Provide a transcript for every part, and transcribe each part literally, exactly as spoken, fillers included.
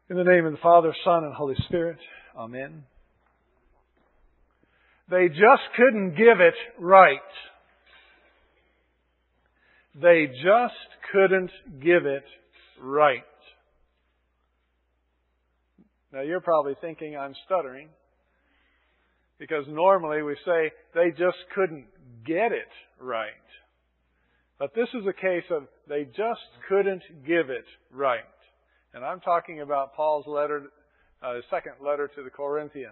In the name of the Father, Son, and Holy Spirit. Amen. They just couldn't give it right. They just couldn't give it right. Now you're probably thinking I'm stuttering, because normally we say they just couldn't get it right. But this is a case of they just couldn't give it right. And I'm talking about Paul's letter, uh, his second letter to the Corinthians.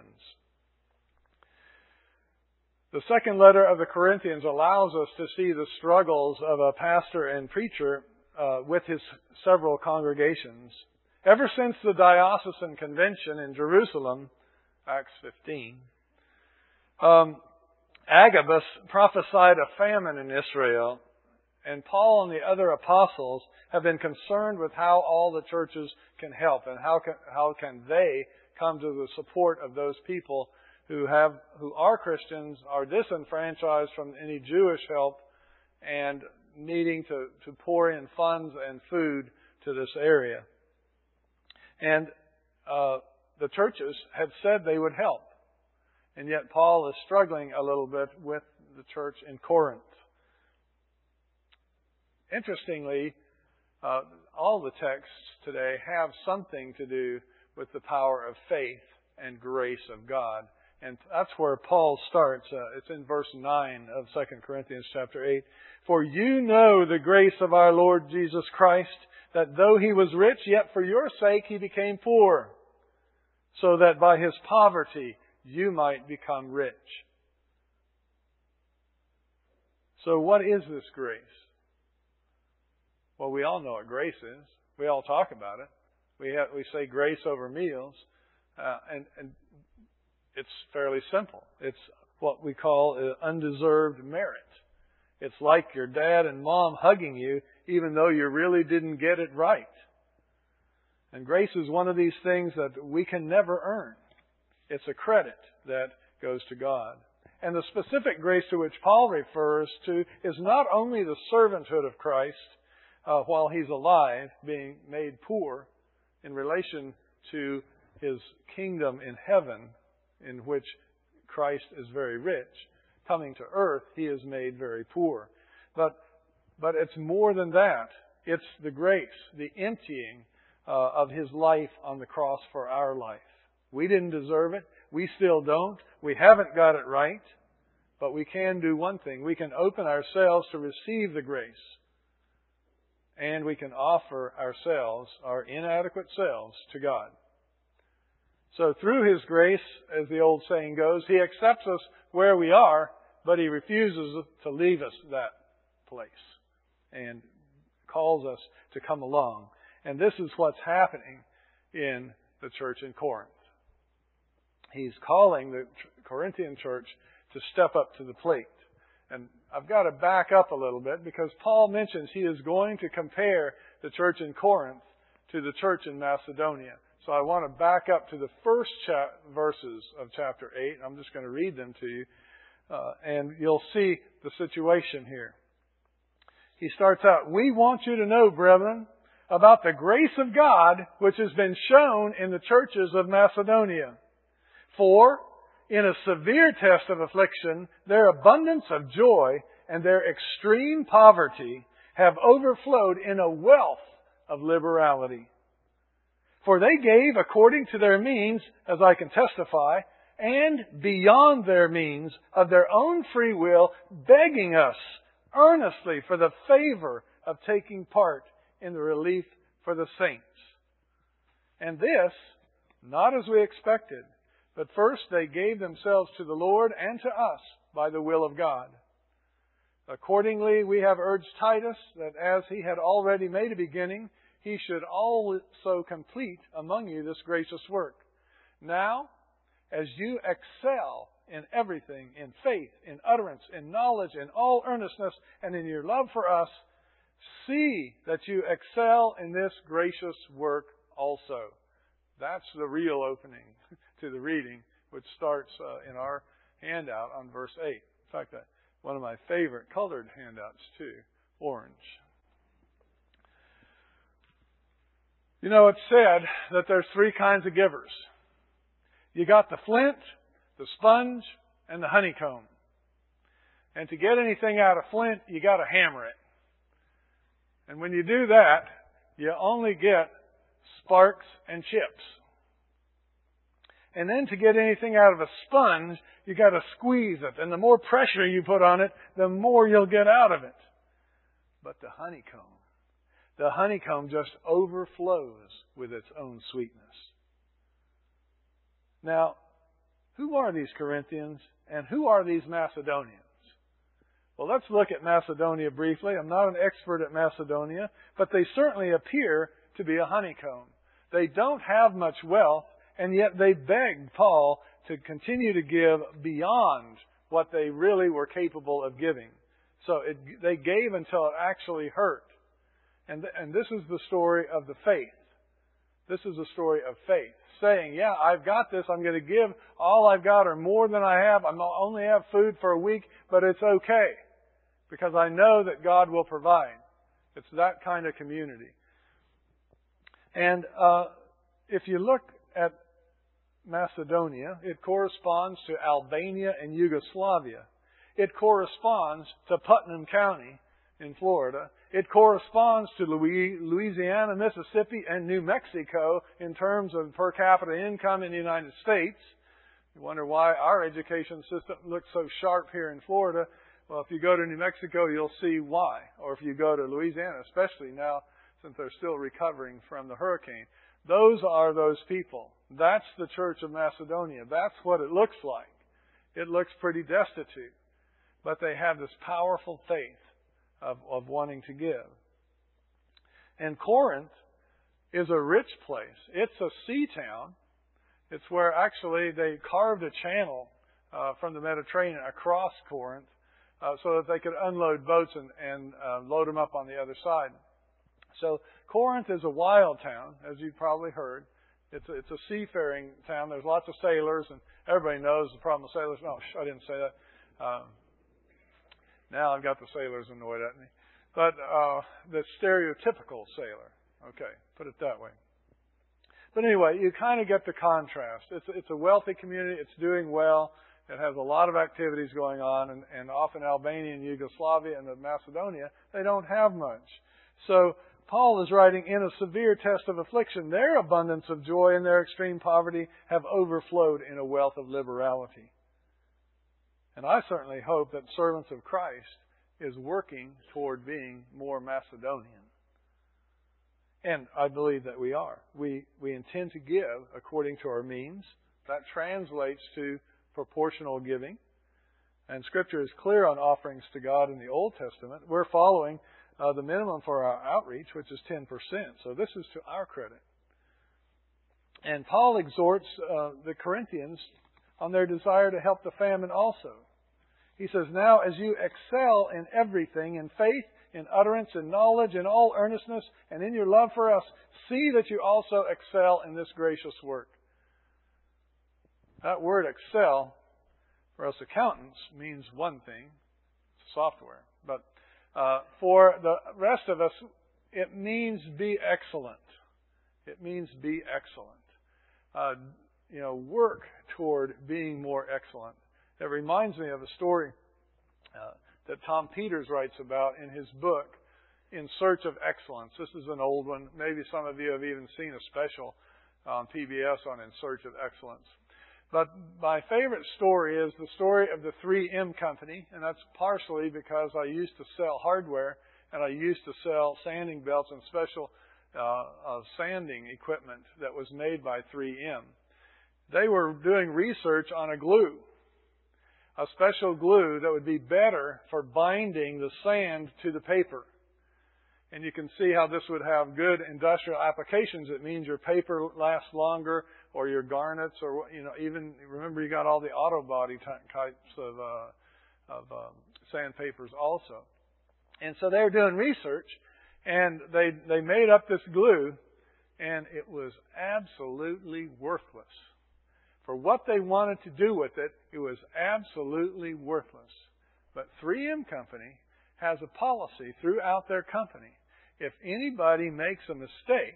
The second letter of the Corinthians allows us to see the struggles of a pastor and preacher uh, with his several congregations. Ever since the Diocesan Convention in Jerusalem, Acts fifteen, um, Agabus prophesied a famine in Israel, and Paul and the other apostles have been concerned with how all the churches can help and how can, how can they come to the support of those people who have who are Christians, are disenfranchised from any Jewish help, and needing to, to pour in funds and food to this area. And uh, the churches had said they would help. And yet Paul is struggling a little bit with the church in Corinth. Interestingly, uh, all the texts today have something to do with the power of faith and grace of God. And that's where Paul starts. Uh, it's in verse nine of Second Corinthians chapter eight. For you know the grace of our Lord Jesus Christ, that though He was rich, yet for your sake He became poor, so that by His poverty you might become rich. So what is this grace? Well, we all know what grace is. We all talk about it. We have, we say grace over meals, uh, and, and it's fairly simple. It's what we call undeserved merit. It's like your dad and mom hugging you, even though you really didn't get it right. And grace is one of these things that we can never earn. It's a credit that goes to God. And the specific grace to which Paul refers to is not only the servanthood of Christ, Uh, while He's alive, being made poor in relation to His kingdom in heaven, in which Christ is very rich. Coming to earth, He is made very poor. But but it's more than that. It's the grace, the emptying uh, of His life on the cross for our life. We didn't deserve it. We still don't. We haven't got it right. But we can do one thing. We can open ourselves to receive the grace. And we can offer ourselves, our inadequate selves, to God. So through His grace, as the old saying goes, He accepts us where we are, but He refuses to leave us that place and calls us to come along. And this is what's happening in the church in Corinth. He's calling the Corinthian church to step up to the plate. And I've got to back up a little bit, because Paul mentions he is going to compare the church in Corinth to the church in Macedonia. So I want to back up to the first cha- verses of chapter eight. I'm just going to read them to you, uh, and you'll see the situation here. He starts out, "We want you to know, brethren, about the grace of God which has been shown in the churches of Macedonia. For in a severe test of affliction, their abundance of joy and their extreme poverty have overflowed in a wealth of liberality. For they gave according to their means, as I can testify, and beyond their means, of their own free will, begging us earnestly for the favor of taking part in the relief for the saints. And this, not as we expected, but first they gave themselves to the Lord and to us by the will of God. Accordingly, we have urged Titus that as he had already made a beginning, he should also complete among you this gracious work. Now, as you excel in everything, in faith, in utterance, in knowledge, in all earnestness, and in your love for us, see that you excel in this gracious work also." That's the real opening to the reading, which starts uh, in our handout on verse eight. In fact, uh, one of my favorite colored handouts too, orange. You know, it's said that there's three kinds of givers. You got the flint, the sponge, and the honeycomb. And to get anything out of flint, you got to hammer it. And when you do that, you only get sparks and chips. And then to get anything out of a sponge, you got to squeeze it. And the more pressure you put on it, the more you'll get out of it. But the honeycomb, the honeycomb just overflows with its own sweetness. Now, who are these Corinthians and who are these Macedonians? Well, let's look at Macedonia briefly. I'm not an expert at Macedonia, but they certainly appear to be a honeycomb. They don't have much wealth, and yet they begged Paul to continue to give beyond what they really were capable of giving. So it, they gave until it actually hurt. And, and this is the story of the faith. This is the story of faith. Saying, yeah, I've got this. I'm going to give all I've got or more than I have. I only have food for a week, but it's okay. Because I know that God will provide. It's that kind of community. And uh, if you look at Macedonia, it corresponds to Albania and Yugoslavia. It corresponds to Putnam County in Florida. It corresponds to Louisiana, Mississippi, and New Mexico in terms of per capita income in the United States. You wonder why our education system looks so sharp here in Florida. Well, if you go to New Mexico, you'll see why. Or if you go to Louisiana, especially now since they're still recovering from the hurricane. Those are those people. That's the Church of Macedonia. That's what it looks like. It looks pretty destitute. But they have this powerful faith of, of wanting to give. And Corinth is a rich place. It's a sea town. It's where actually they carved a channel uh, from the Mediterranean across Corinth uh, so that they could unload boats and, and uh, load them up on the other side. So Corinth is a wild town, as you've probably heard. It's a, it's a seafaring town. There's lots of sailors, and everybody knows the problem with sailors. No, I didn't say that. Um, now I've got the sailors annoyed at me. But uh, the stereotypical sailor. Okay, put it that way. But anyway, you kind of get the contrast. It's, it's a wealthy community. It's doing well. It has a lot of activities going on. And, and often Albania and Yugoslavia and Macedonia, they don't have much. So Paul is writing, in a severe test of affliction, their abundance of joy and their extreme poverty have overflowed in a wealth of liberality. And I certainly hope that servants of Christ is working toward being more Macedonian. And I believe that we are. We, we intend to give according to our means. That translates to proportional giving. And Scripture is clear on offerings to God in the Old Testament. We're following uh, the minimum for our outreach, which is ten percent. So this is to our credit. And Paul exhorts uh, the Corinthians on their desire to help the famine also. He says, now as you excel in everything, in faith, in utterance, in knowledge, in all earnestness, and in your love for us, see that you also excel in this gracious work. That word excel, for us accountants, means one thing. It's software. But uh, for the rest of us, it means be excellent. It means be excellent. Uh, you know, work toward being more excellent. It reminds me of a story uh, that Tom Peters writes about in his book, In Search of Excellence. This is an old one. Maybe some of you have even seen a special on P B S on In Search of Excellence. But my favorite story is the story of the three M Company, and that's partially because I used to sell hardware, and I used to sell sanding belts and special uh, uh, sanding equipment that was made by three M. They were doing research on a glue. A special glue that would be better for binding the sand to the paper. And you can see how this would have good industrial applications. It means your paper lasts longer, or your garnets, or, you know, even, remember you got all the auto body types of, uh, of um, sandpapers also. And so they were doing research, and they, they made up this glue, and it was absolutely worthless. For what they wanted to do with it, it was absolutely worthless. But three M Company has a policy throughout their company. If anybody makes a mistake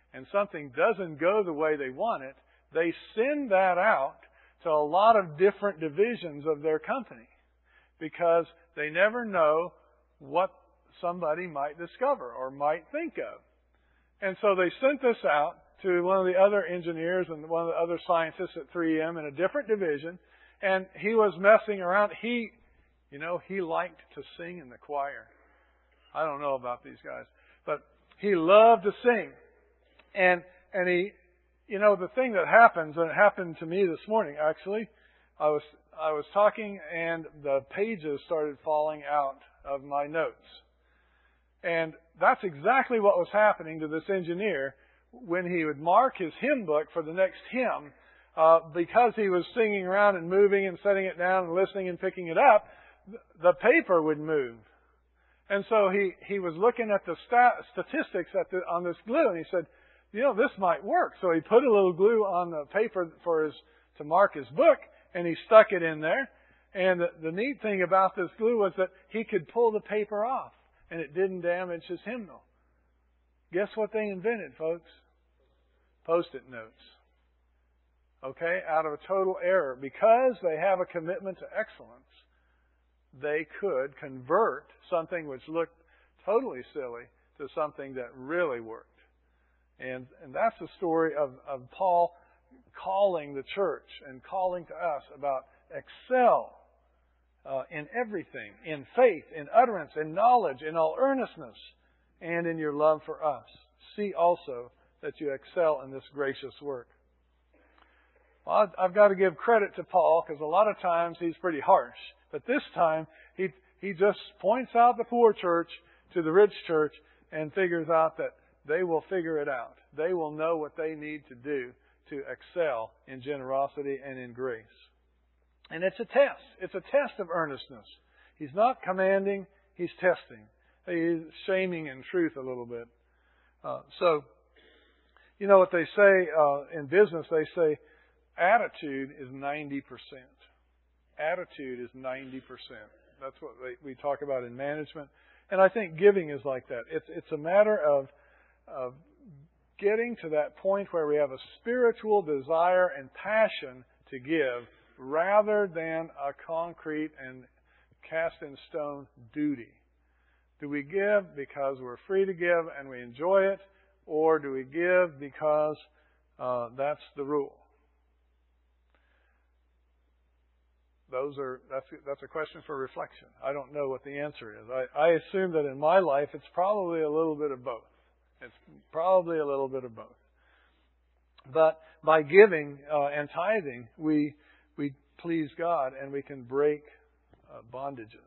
and something doesn't go the way they want it, they send that out to a lot of different divisions of their company because they never know what somebody might discover or might think of. And so they sent this out to one of the other engineers and one of the other scientists at three M in a different division, and he was messing around. He, you know, he liked to sing in the choir. I don't know about these guys, but he loved to sing. And and he, you know, the thing that happens, and it happened to me this morning actually, I was I was talking and the pages started falling out of my notes. And that's exactly what was happening to this engineer when he would mark his hymn book for the next hymn. Uh, because he was singing around and moving and setting it down and listening and picking it up, the paper would move. And so he, he was looking at the stat, statistics at the, on this glue, and he said, you know, this might work. So he put a little glue on the paper for his to mark his book, and he stuck it in there. And the, the neat thing about this glue was that he could pull the paper off, and it didn't damage his hymnal. Guess what they invented, folks? Post-it notes. Okay? Out of a total error. Because they have a commitment to excellence, they could convert something which looked totally silly to something that really worked. And, and that's the story of, of Paul calling the church and calling to us about excel uh, in everything, in faith, in utterance, in knowledge, in all earnestness, and in your love for us. See also that you excel in this gracious work. Well, I've got to give credit to Paul because a lot of times he's pretty harsh. But this time, he he just points out the poor church to the rich church and figures out that they will figure it out. They will know what they need to do to excel in generosity and in grace. And it's a test. It's a test of earnestness. He's not commanding, he's testing. He's shaming in truth a little bit. Uh, so, you know what they say uh, in business? They say attitude is ninety percent. Attitude is ninety percent. That's what we talk about in management. And I think giving is like that. It's it's a matter of of getting to that point where we have a spiritual desire and passion to give rather than a concrete and cast in stone duty. Do we give because we're free to give and we enjoy it, or do we give because uh, that's the rule? Those are that's that's a question for reflection. I don't know what the answer is. I, I assume that in my life it's probably a little bit of both. It's probably a little bit of both. But by giving uh, and tithing, we we please God and we can break uh, bondages.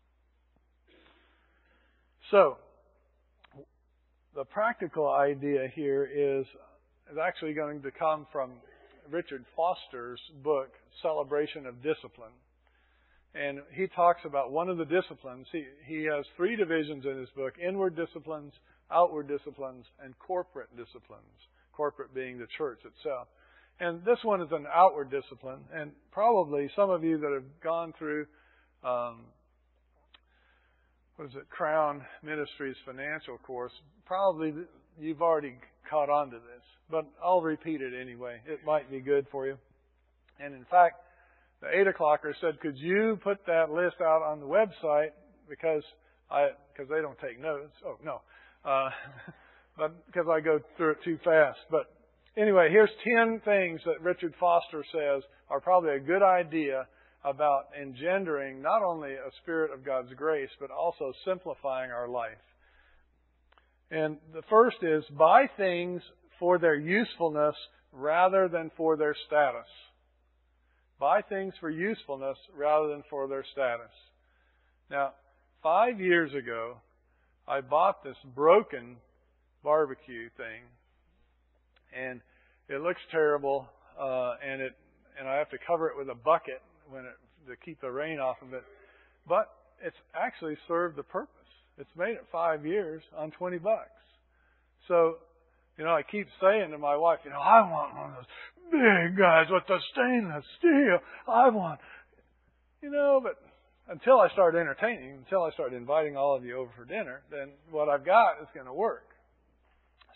So, the practical idea here is, is actually going to come from Richard Foster's book, Celebration of Discipline. And he talks about one of the disciplines. He, he has three divisions in his book: inward disciplines, outward disciplines, and corporate disciplines. Corporate being the church itself. And this one is an outward discipline. And probably some of you that have gone through um, what is it, Crown Ministries financial course, probably you've already caught on to this. But I'll repeat it anyway. It might be good for you. And in fact, the eight o'clocker said, could you put that list out on the website? Because I, because they don't take notes. Oh, no. Uh, but because I go through it too fast. But anyway, here's ten things that Richard Foster says are probably a good idea about engendering not only a spirit of God's grace, but also simplifying our life. And the first is, buy things for their usefulness rather than for their status. Buy things for usefulness rather than for their status. Now, five years ago, I bought this broken barbecue thing, and it looks terrible, uh, and it and I have to cover it with a bucket when it, to keep the rain off of it. But it's actually served the purpose. It's made it five years on twenty bucks. So, you know, I keep saying to my wife, you know, I want one of those big guys with the stainless steel. I want, you know, but until I start entertaining, until I start inviting all of you over for dinner, then what I've got is going to work.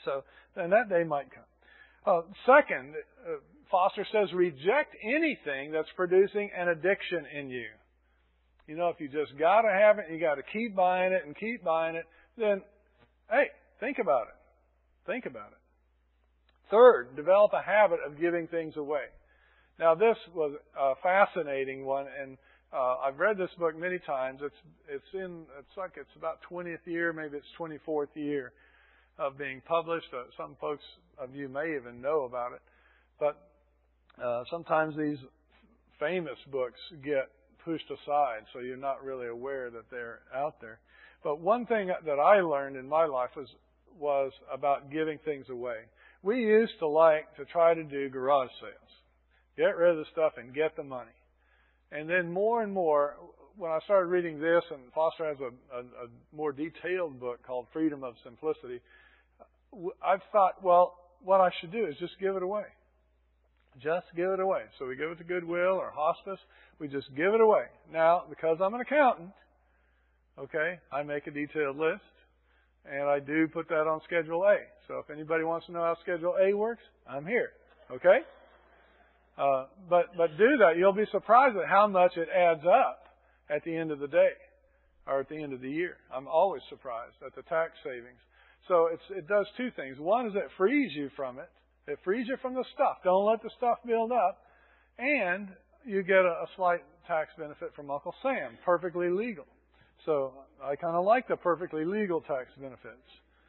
So then that day might come. Uh, second, uh, Foster says, reject anything that's producing an addiction in you. You know, if you just got to have it, you got to keep buying it and keep buying it, then, hey, think about it. Think about it. Third, develop a habit of giving things away. Now, this was a fascinating one, and uh, I've read this book many times. It's it's in it's like it's about twentieth year, maybe it's twenty-fourth year of being published. Uh, some folks of you may even know about it, but uh, sometimes these famous books get pushed aside, so you're not really aware that they're out there. But one thing that I learned in my life was was about giving things away. We used to like to try to do garage sales. Get rid of the stuff and get the money. And then more and more, when I started reading this, and Foster has a, a, a more detailed book called Freedom of Simplicity, I've thought, well, what I should do is just give it away. Just give it away. So we give it to Goodwill or hospice. We just give it away. Now, because I'm an accountant, okay, I make a detailed list. And I do put that on Schedule A. So if anybody wants to know how Schedule A works, I'm here. Okay? Uh, but but do that. You'll be surprised at how much it adds up at the end of the day or at the end of the year. I'm always surprised at the tax savings. So it's, it does two things. One is it frees you from it. It frees you from the stuff. Don't let the stuff build up. And you get a, a slight tax benefit from Uncle Sam. Perfectly legal. So I kind of like the perfectly legal tax benefits.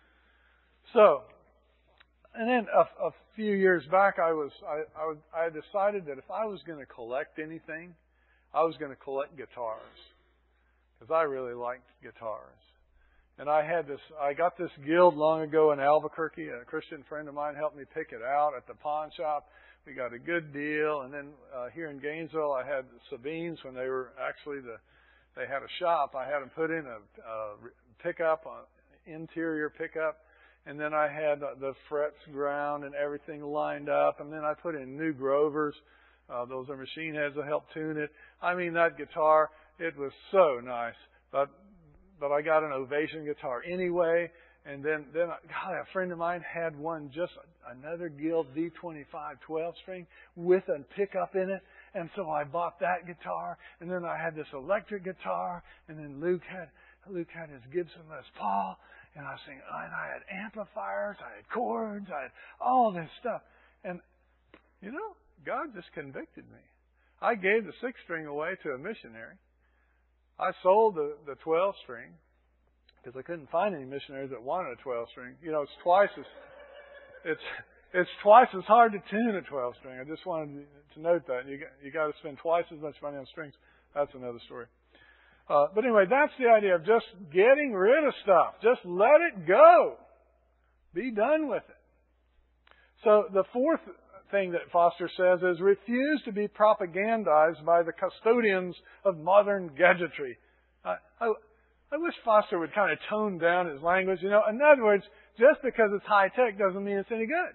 So, and then a, a few years back, I was I, I, was, I decided that if I was going to collect anything, I was going to collect guitars because I really liked guitars. And I had this, I got this guild long ago in Albuquerque. A Christian friend of mine helped me pick it out at the pawn shop. We got a good deal. And then uh, here in Gainesville, I had the Sabines when they were actually the They had a shop. I had them put in a, a pickup, an interior pickup, and then I had the frets ground and everything lined up, and then I put in new Grovers. Uh, those are machine heads that help tune it. I mean, that guitar, it was so nice. But but I got an Ovation guitar anyway, and then then God, a friend of mine had one, just another Guild D twenty-five twelve string with a pickup in it. And so I bought that guitar, and then I had this electric guitar, and then Luke had Luke had his Gibson Les Paul, and I was saying, and I had amplifiers, I had chords, I had all this stuff. And, you know, God just convicted me. I gave the six string away to a missionary. I sold the, the twelve string, because I couldn't find any missionaries that wanted a twelve string. You know, it's twice as, it's, It's twice as hard to tune a twelve string. I just wanted to note that. You got, you got to spend twice as much money on strings. That's another story. Uh, but anyway, that's the idea of just getting rid of stuff. Just let it go. Be done with it. So the fourth thing that Foster says is refuse to be propagandized by the custodians of modern gadgetry. I, I, I wish Foster would kind of tone down his language. You know, in other words, just because it's high tech doesn't mean it's any good.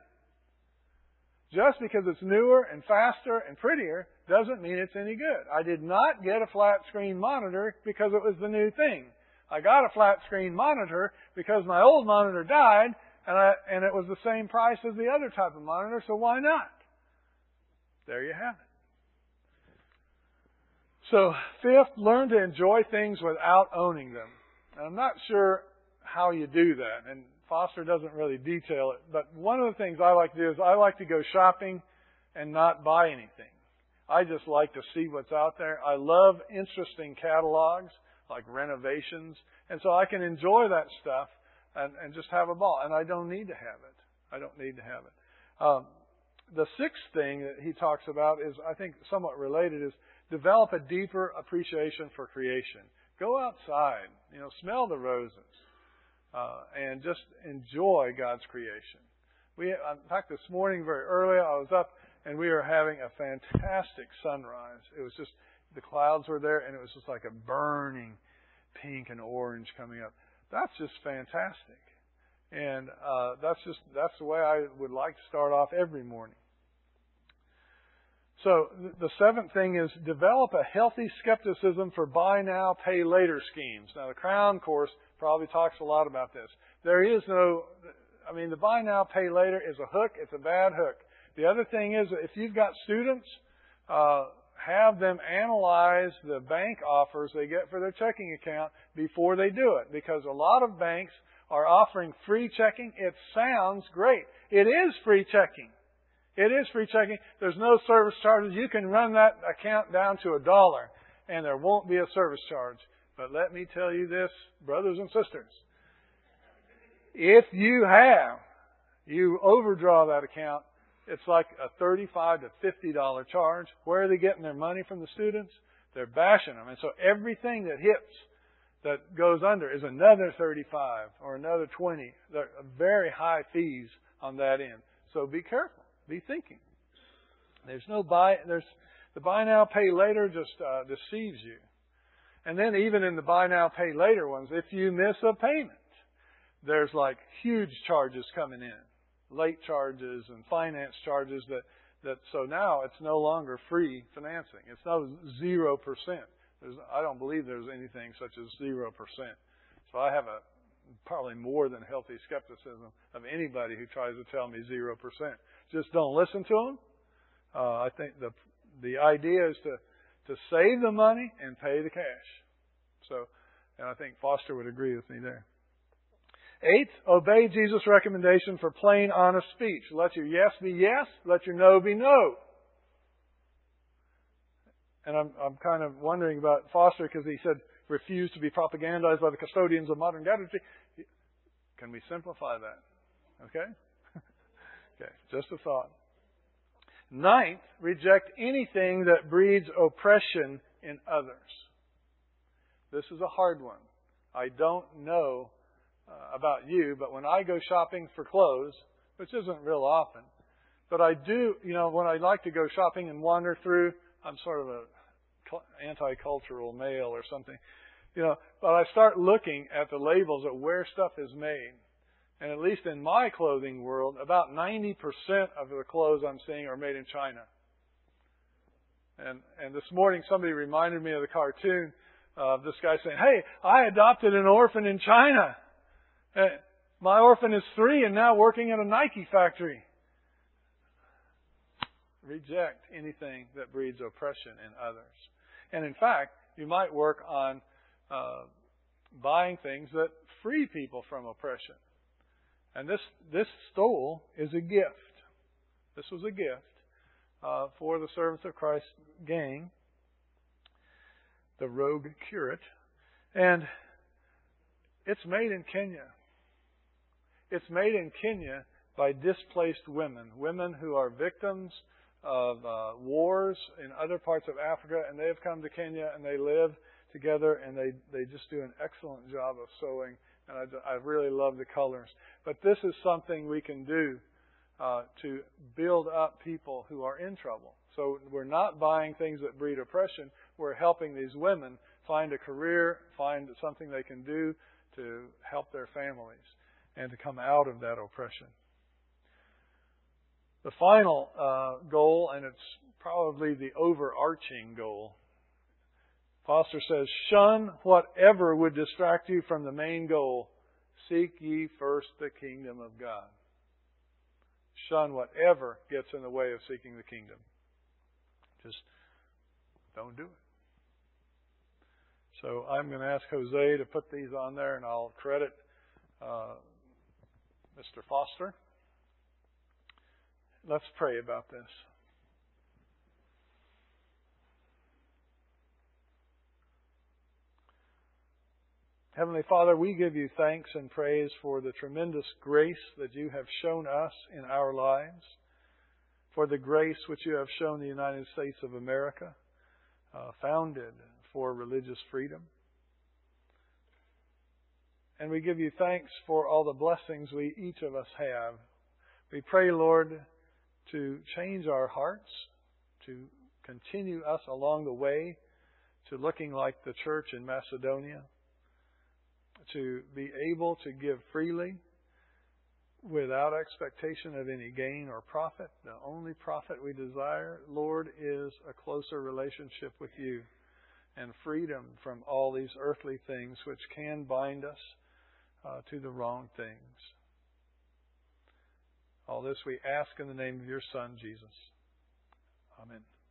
Just because it's newer and faster and prettier doesn't mean it's any good. I did not get a flat screen monitor because it was the new thing. I got a flat screen monitor because my old monitor died, and I, and it was the same price as the other type of monitor, so why not? There you have it. So, fifth, learn to enjoy things without owning them. And I'm not sure how you do that, and Foster doesn't really detail it, but one of the things I like to do is I like to go shopping and not buy anything. I just like to see what's out there. I love interesting catalogs, like renovations, and so I can enjoy that stuff and, and just have a ball. And I don't need to have it. I don't need to have it. Um, the sixth thing that he talks about is, I think, somewhat related, is develop a deeper appreciation for creation. Go outside, you know, smell the roses. Uh, and just enjoy God's creation. We, in fact, this morning very early, I was up and we were having a fantastic sunrise. It was just, the clouds were there and it was just like a burning pink and orange coming up. That's just fantastic. And uh, that's just, that's the way I would like to start off every morning. So the seventh thing is develop a healthy skepticism for buy now, pay later schemes. Now the Crown course probably talks a lot about this. There is no I mean, the buy now, pay later is a hook. It's a bad hook. The other thing is, if you've got students, uh, have them analyze the bank offers they get for their checking account before they do it. Because a lot of banks are offering free checking. It sounds great. It is free checking. It is free checking. There's no service charges. You can run that account down to a dollar and there won't be a service charge. But let me tell you this, brothers and sisters. If you have, you overdraw that account, it's like a thirty-five to fifty dollars charge. Where are they getting their money from the students? They're bashing them. And so everything that hits, that goes under, is another thirty-five or another twenty. There are very high fees on that end. So be careful. Be thinking. There's no buy, there's, the buy now, pay later just uh, deceives you. And then even in the buy now, pay later ones, if you miss a payment, there's like huge charges coming in. Late charges and finance charges that, that so now it's no longer free financing. It's no zero percent. There's, I don't believe there's anything such as zero percent. So I have a probably more than healthy skepticism of anybody who tries to tell me zero percent. Just don't listen to them. Uh, I think the the idea is to to save the money and pay the cash. So, and I think Foster would agree with me there. Eighth, obey Jesus' recommendation for plain, honest speech. Let your yes be yes. Let your no be no. And I'm I'm kind of wondering about Foster because he said refuse to be propagandized by the custodians of modern gadgetry. Can we simplify that? Okay? Okay, just a thought. Ninth, reject anything that breeds oppression in others. This is a hard one. I don't know uh, about you, but when I go shopping for clothes, which isn't real often, but I do, you know, when I like to go shopping and wander through, I'm sort of a anti-cultural male or something, you know, but I start looking at the labels of where stuff is made. And at least in my clothing world, about ninety percent of the clothes I'm seeing are made in China. And and this morning somebody reminded me of the cartoon of this guy saying, hey, I adopted an orphan in China. Uh, my orphan is three and now working at a Nike factory. Reject anything that breeds oppression in others. And in fact, you might work on uh, buying things that free people from oppression. And this this stole is a gift. This was a gift uh, for the Servants of Christ gang, the Rogue Curate. And it's made in Kenya. It's made in Kenya by displaced women, women who are victims of uh, wars in other parts of Africa, and they have come to Kenya and they live together and they, they just do an excellent job of sewing. And I, I really love the colors. But this is something we can do uh, to build up people who are in trouble. So we're not buying things that breed oppression. We're helping these women find a career, find something they can do to help their families and to come out of that oppression. The final uh, goal, and it's probably the overarching goal, Foster says, shun whatever would distract you from the main goal. Seek ye first the kingdom of God. Shun whatever gets in the way of seeking the kingdom. Just don't do it. So I'm going to ask Jose to put these on there, and I'll credit uh, Mister Foster. Let's pray about this. Heavenly Father, we give you thanks and praise for the tremendous grace that you have shown us in our lives, for the grace which you have shown the United States of America, uh, founded for religious freedom. And we give you thanks for all the blessings we each of us have. We pray, Lord, to change our hearts, to continue us along the way to looking like the church in Macedonia, to be able to give freely without expectation of any gain or profit. The only profit we desire, Lord, is a closer relationship with you and freedom from all these earthly things which can bind us uh, to the wrong things. All this we ask in the name of your Son, Jesus. Amen.